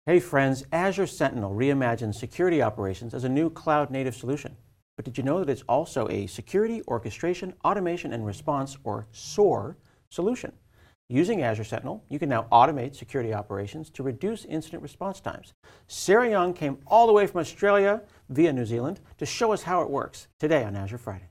Hey friends, Azure Sentinel reimagines security operations as a new cloud-native solution. But did you know that it's also a security, orchestration, automation, and response, or SOAR, solution? Using Azure Sentinel, you can now automate security operations to reduce incident response times. Sarah Young came all the way from Australia via New Zealand to show us how it works today on Azure Friday.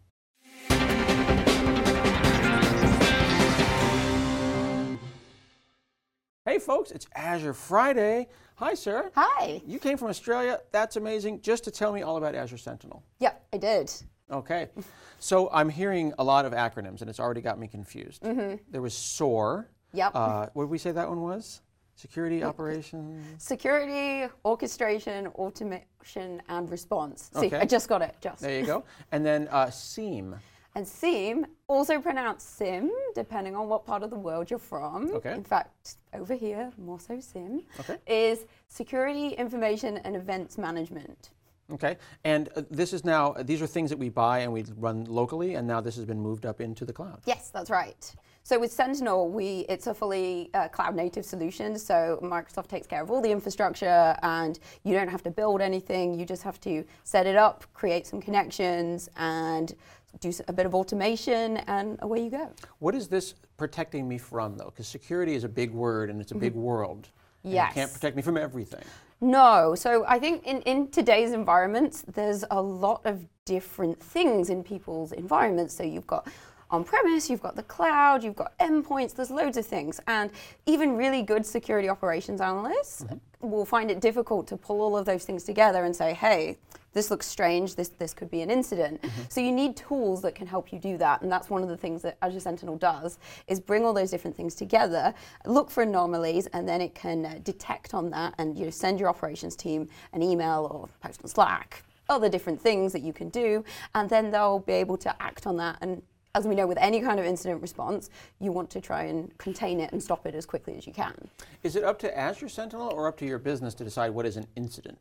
Hey folks, it's Azure Friday. Hi Sarah. Hi. You came from Australia. That's amazing. Just to tell me all about Azure Sentinel. Yep, I did. Okay. So I'm hearing a lot of acronyms and it's already got me confused. There was SOAR. Yep. What did we say that one was? Security operations? Security, orchestration, automation, and response. See, Okay. I just got it. There you go. And then SIEM. And SIEM, also pronounced SIM, depending on what part of the world you're from. Okay. In fact, over here, more so SIM, Okay. is Security, Information, and Events Management. Okay. And this is now, these are things that we buy and we run locally, and now this has been moved up into the cloud. Yes, that's right. So with Sentinel, it's a fully cloud-native solution. So Microsoft takes care of all the infrastructure, and you don't have to build anything. You just have to set it up, create some connections, and do a bit of automation, and away you go. What is this protecting me from, though? Because security is a big word and it's a big world. And Yes. it can't protect me from everything. No, so I think in today's environments, there's a lot of different things in people's environments. So you've got on-premise, you've got the cloud, you've got endpoints, there's loads of things. And even really good security operations analysts will find it difficult to pull all of those things together and say, hey, this looks strange, this could be an incident. So you need tools that can help you do that, and that's one of the things that Azure Sentinel does, is bring all those different things together, look for anomalies, and then it can detect on that and send your operations team an email or post on Slack, other different things that you can do, and then they'll be able to act on that. And as we know, with any kind of incident response, you want to try and contain it and stop it as quickly as you can. Is it up to Azure Sentinel or up to your business to decide what is an incident?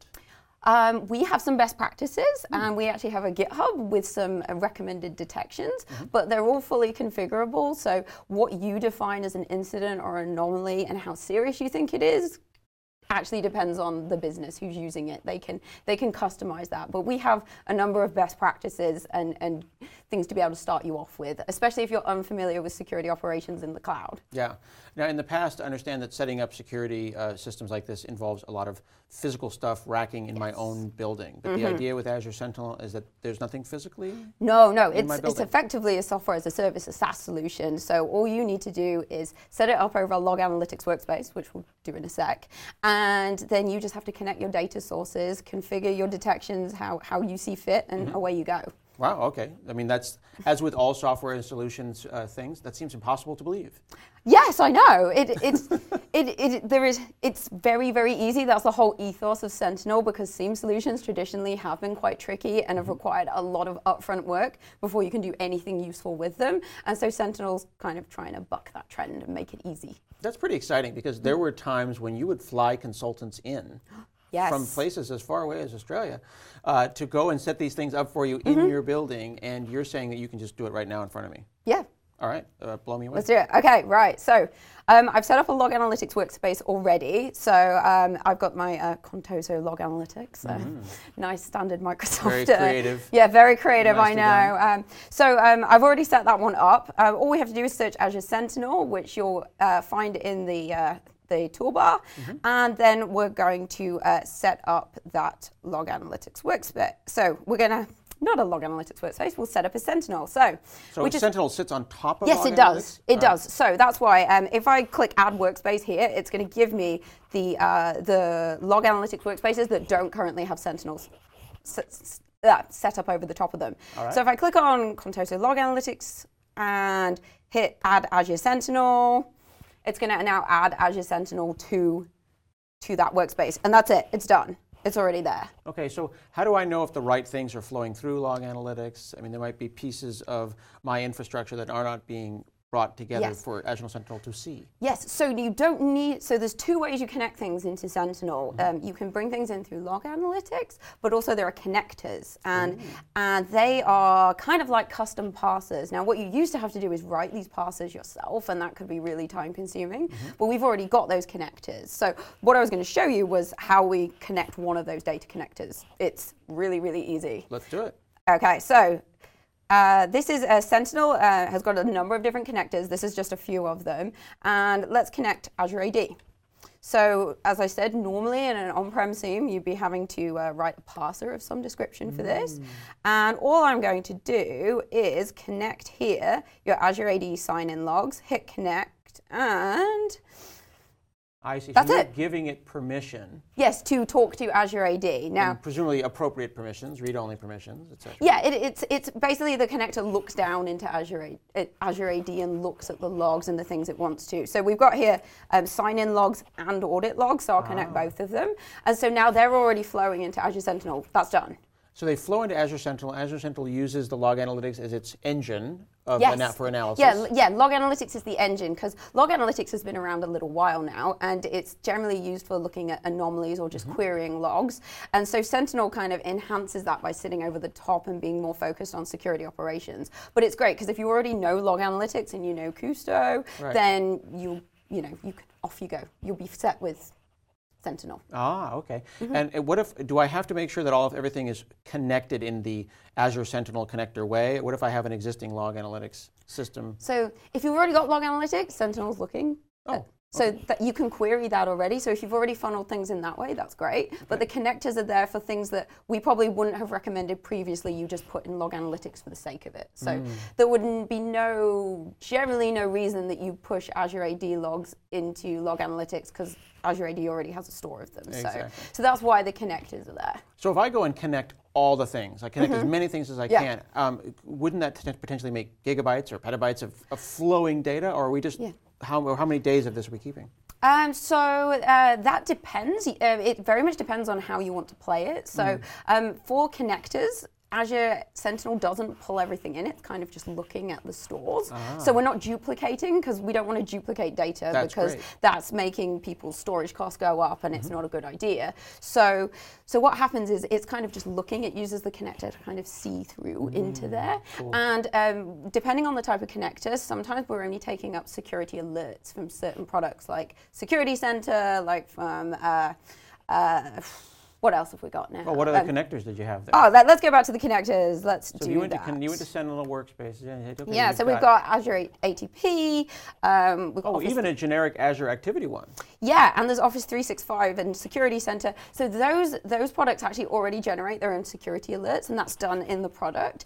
We have some best practices, and we actually have a GitHub with some recommended detections, but they're all fully configurable. So what you define as an incident or anomaly and how serious you think it is actually depends on the business who's using it. They can customize that, but we have a number of best practices and things to be able to start you off with, especially if you're unfamiliar with security operations in the cloud. Yeah. Now, in the past, I understand that setting up security systems like this involves a lot of physical stuff racking in my own building. But the idea with Azure Sentinel is that there's nothing physically? No, it's building. effectively a software as a service, a SaaS solution. So all you need to do is set it up over a log analytics workspace, which we'll do in a sec, and then you just have to connect your data sources, configure your detections how you see fit, and away you go. Wow, okay. I mean, that's, as with all software and solutions things, that seems impossible to believe. Yes, I know. It's very, very easy. That's the whole ethos of Sentinel, because SIEM solutions traditionally have been quite tricky and have required a lot of upfront work before you can do anything useful with them. And so Sentinel's kind of trying to buck that trend and make it easy. That's pretty exciting, because there were times when you would fly consultants in from places as far away as Australia to go and set these things up for you in your building, and you're saying that you can just do it right now in front of me. Yeah. All right, blow me away. Let's do it. Okay, right. So I've set up a log analytics workspace already. So I've got my Contoso log analytics. Nice standard Microsoft. Very creative. Yeah, very creative, Nicely I know. So I've already set that one up. All we have to do is search Azure Sentinel, which you'll find in the toolbar, and then we're going to set up that log analytics workspace. So we're going to, not a log analytics workspace, we'll set up a Sentinel. So Sentinel sits on top of yes, log it does. analytics? It does. So that's why if I click Add Workspace here, it's going to give me the log analytics workspaces that don't currently have Sentinels set up over the top of them. Right. So if I click on Contoso Log Analytics and hit Add Azure Sentinel, it's going to now add Azure Sentinel to that workspace. And that's it. It's done. It's already there. Okay, so how do I know if the right things are flowing through log analytics? I mean, there might be pieces of my infrastructure that are not being brought together Yes. for Azure Sentinel to see. Yes, so you don't need, so there's two ways you connect things into Sentinel. You can bring things in through log analytics, but also there are connectors, and they are kind of like custom parsers. Now what you used to have to do is write these parsers yourself, and that could be really time consuming, but we've already got those connectors. So what I was going to show you was how we connect one of those data connectors. It's really, really easy. Let's do it. Okay, so this is a Sentinel, has got a number of different connectors. This is just a few of them. And let's connect Azure AD. So as I said, normally in an on-prem SIEM, you'd be having to write a parser of some description for this. And all I'm going to do is connect here your Azure AD sign-in logs, hit connect, and I see. That's so you're it. giving it permission. yes, to talk to Azure AD. Now, And presumably appropriate permissions, read-only permissions, etc. yeah, it's basically the connector looks down into Azure AD and looks at the logs and the things it wants to. So we've got here sign-in logs and audit logs, so I'll connect both of them. And so now they're already flowing into Azure Sentinel. That's done. So they flow into Azure Sentinel. Azure Sentinel uses the log analytics as its engine of Yes. for analysis. Yeah, Log Analytics is the engine, because Log Analytics has been around a little while now, and it's generally used for looking at anomalies or just querying logs. And so Sentinel kind of enhances that by sitting over the top and being more focused on security operations. But it's great, because if you already know Log Analytics and you know Kusto, Right. then off you go. You'll be set with Sentinel. Ah, okay. And what if, do I have to make sure that everything is connected in the Azure Sentinel connector way? What if I have an existing log analytics system? So if you've already got Log Analytics, Sentinel's looking. Oh, So that you can query that already. So if you've already funneled things in that way, that's great. But the connectors are there for things that we probably wouldn't have recommended previously. You just put in Log Analytics for the sake of it. So there wouldn't be generally no reason that you push Azure AD logs into Log Analytics, because Azure AD already has a store of them. Exactly. So that's why the connectors are there. So if I go and connect all the things, I connect as many things as I Yeah. can, wouldn't that potentially make gigabytes or petabytes of flowing data, or are we just, how many days of this are we keeping? So that depends. It very much depends on how you want to play it. So for connectors, Azure Sentinel doesn't pull everything in. It's kind of just looking at the stores. So we're not duplicating, because we don't want to duplicate data, That's because great. that's making people's storage costs go up, and it's not a good idea. So what happens is it's kind of just looking. It uses the connector to kind of see through into there. Cool. And depending on the type of connector, sometimes we're only taking up security alerts from certain products, like Security Center, like from what else have we got now? Oh, what other connectors did you have there? Oh, let's go back to the connectors. Let's so do you went that. to Sentinel Workspace. Okay, Yeah, you've so we've got Azure ATP. We've got Office, even a generic Azure Activity one. yeah, and there's Office 365 and Security Center. So those products actually already generate their own security alerts, and that's done in the product.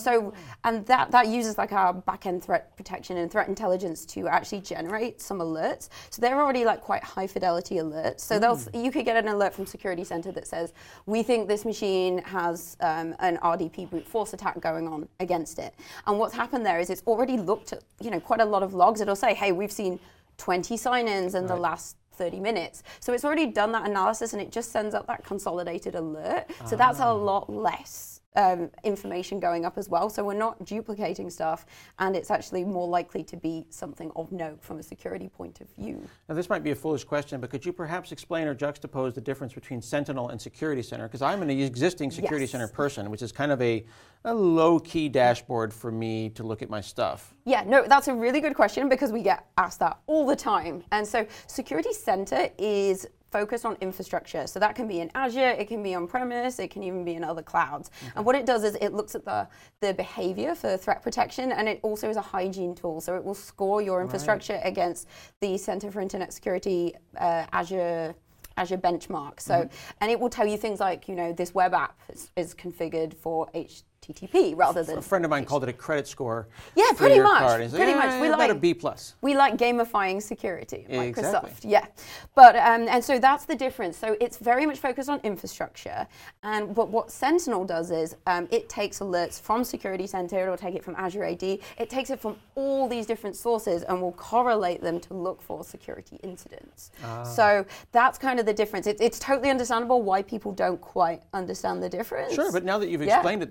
And that uses like our backend threat protection and threat intelligence to actually generate some alerts. So they're already like quite high fidelity alerts. So you could get an alert from Security Center that says, we think this machine has an RDP brute force attack going on against it. And what's happened there is it's already looked at quite a lot of logs. It'll say, hey, we've seen 20 sign-ins in the last 30 minutes. So it's already done that analysis, and it just sends up that consolidated alert. So that's a lot less information going up as well. So we're not duplicating stuff, and it's actually more likely to be something of note from a security point of view. Now, this might be a foolish question, but could you perhaps explain or juxtapose the difference between Sentinel and Security Center? Because I'm an existing Security Yes. Center person, which is kind of a low-key dashboard for me to look at my stuff. Yeah, no, that's a really good question, because we get asked that all the time. And so Security Center is focused on infrastructure. So that can be in Azure, it can be on-premise, it can even be in other clouds. And what it does is it looks at the behavior for threat protection, and it also is a hygiene tool. So it will score your infrastructure against the Center for Internet Security Azure benchmark. So, and it will tell you things like, this web app is configured for HTTP rather than. A friend of mine called it a credit score. Yeah, for pretty your much. card. He's like, Pretty much. We about a like B+. We like gamifying security at Microsoft. Exactly. Yeah, but and so that's the difference. So it's very much focused on infrastructure, and what Sentinel does is it takes alerts from Security Center. It'll take it from Azure AD. It takes it from all these different sources and will correlate them to look for security incidents. So that's kind of the difference. It's totally understandable why people don't quite understand the difference. Sure, but now that you've explained it, though,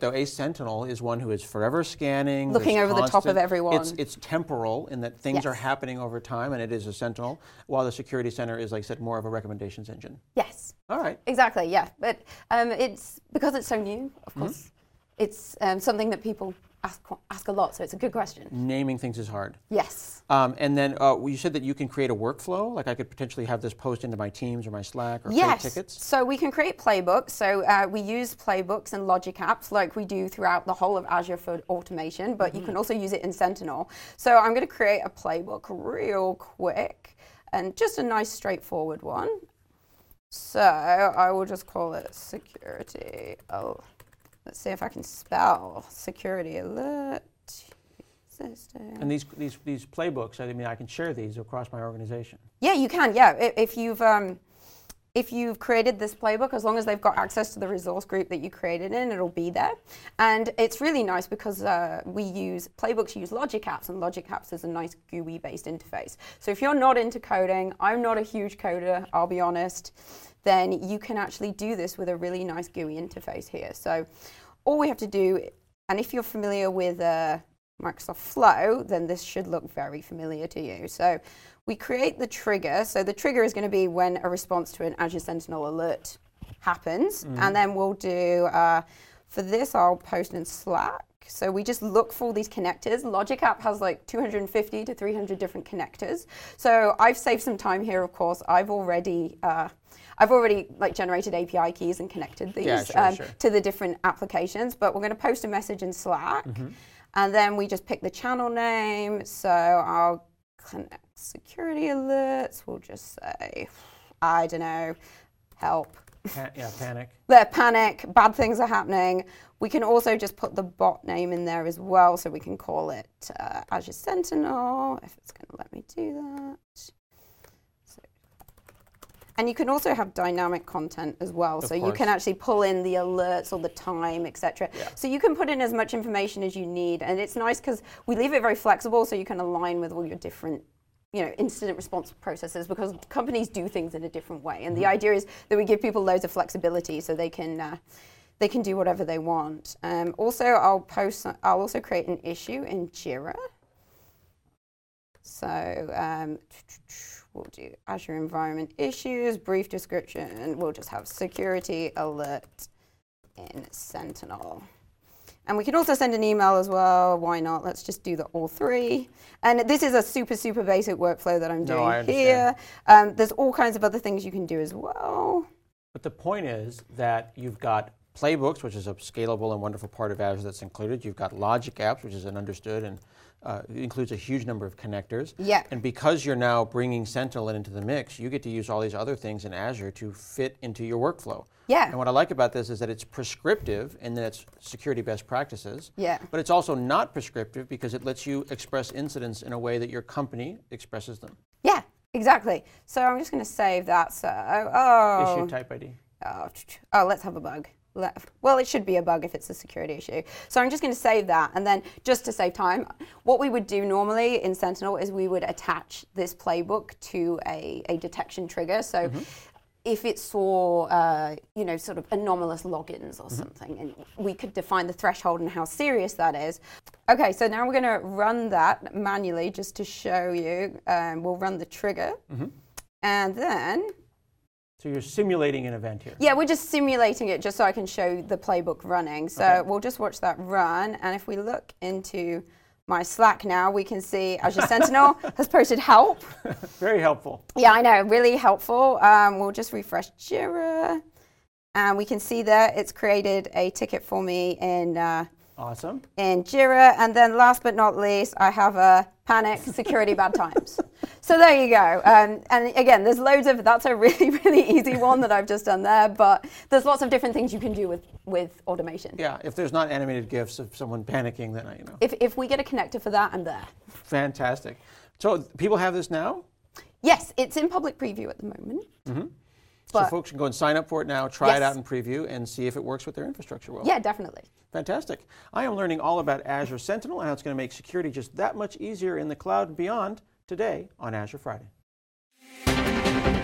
Sentinel is one who is forever scanning. Looking there's over the top of everyone. It's temporal in that things are Yes. happening over time, and it is a Sentinel, while the Security Center is, like I said, more of a recommendations engine. Yes. All right. Exactly, yeah. But it's because it's so new, of course, it's something that people ask a lot, so it's a good question. Naming things is hard. Yes. And then you said that you can create a workflow, like I could potentially have this post into my Teams or my Slack or create Yes. tickets. So we can create playbooks. So we use playbooks and Logic Apps like we do throughout the whole of Azure for automation, but you can also use it in Sentinel. So I'm going to create a playbook real quick and just a nice straightforward one. So I will just call it security. Oh, let's see if I can spell security alert. System. And these playbooks, I mean, I can share these across my organization. Yeah, you can. Yeah, if you've created this playbook, as long as they've got access to the resource group that you created in, it'll be there. And it's really nice because playbooks use Logic Apps, and Logic Apps is a nice GUI-based interface. So if you're not into coding, I'm not a huge coder, I'll be honest, then you can actually do this with a really nice GUI interface here. So all we have to do, and if you're familiar with Microsoft Flow, then this should look very familiar to you. So we create the trigger. So the trigger is going to be when a response to an Azure Sentinel alert happens. And then we'll do, for this, I'll post in Slack. So we just look for all these connectors. Logic App has like 250 to 300 different connectors. So I've saved some time here, of course. I've already like generated API keys and connected these to the different applications, but we're going to post a message in Slack. And then we just pick the channel name. So I'll connect security alerts. We'll just say, I don't know, help. Panic. Panic, bad things are happening. We can also just put the bot name in there as well. So we can call it Azure Sentinel, if it's going to let me do that. And you can also have dynamic content as well. So you can actually pull in the alerts or the time, etc. Yeah. So you can put in as much information as you need. And it's nice because we leave it very flexible so you can align with all your different incident response processes, because companies do things in a different way. And the idea is that we give people loads of flexibility so they can do whatever they want. Also, I'll also create an issue in Jira. So we'll do Azure Environment Issues, brief description. We'll just have security alert in Sentinel. And we can also send an email as well. Why not? Let's just do all three. And this is a super, super basic workflow that I'm doing here. There's all kinds of other things you can do as well. But the point is that you've got playbooks, which is a scalable and wonderful part of Azure that's included. You've got Logic Apps, which is an understood and includes a huge number of connectors. Yeah. And because you're now bringing Sentinel into the mix, you get to use all these other things in Azure to fit into your workflow. Yeah. And what I like about this is that it's prescriptive and that it's security best practices. Yeah. But it's also not prescriptive because it lets you express incidents in a way that your company expresses them. Yeah, exactly. So I'm just going to save that. So, Issue type ID. Oh, let's have a bug. Well, it should be a bug if it's a security issue. So I'm just going to save that. And then just to save time, what we would do normally in Sentinel is we would attach this playbook to a detection trigger. So if it saw, sort of anomalous logins or something, and we could define the threshold and how serious that is. Okay, so now we're going to run that manually just to show you. We'll run the trigger. And then... So you're simulating an event here. Yeah, we're just simulating it just so I can show the playbook running. So we'll just watch that run. And if we look into my Slack now, we can see Azure Sentinel has posted help. Very helpful. Yeah, I know, really helpful. We'll just refresh Jira. And we can see there it's created a ticket for me in awesome. In Jira. And then last but not least, I have a panic, security, bad times. So there you go. And again, there's loads of, that's a really, really easy one that I've just done there, but there's lots of different things you can do with automation. Yeah, if there's not animated GIFs of someone panicking, then I. If we get a connector for that, I'm there. Fantastic. So people have this now? Yes, it's in public preview at the moment. So folks can go and sign up for it now, try it out in preview, and see if it works with their infrastructure well. Yeah, definitely. Fantastic. I am learning all about Azure Sentinel and how it's going to make security just that much easier in the cloud and beyond today on Azure Friday.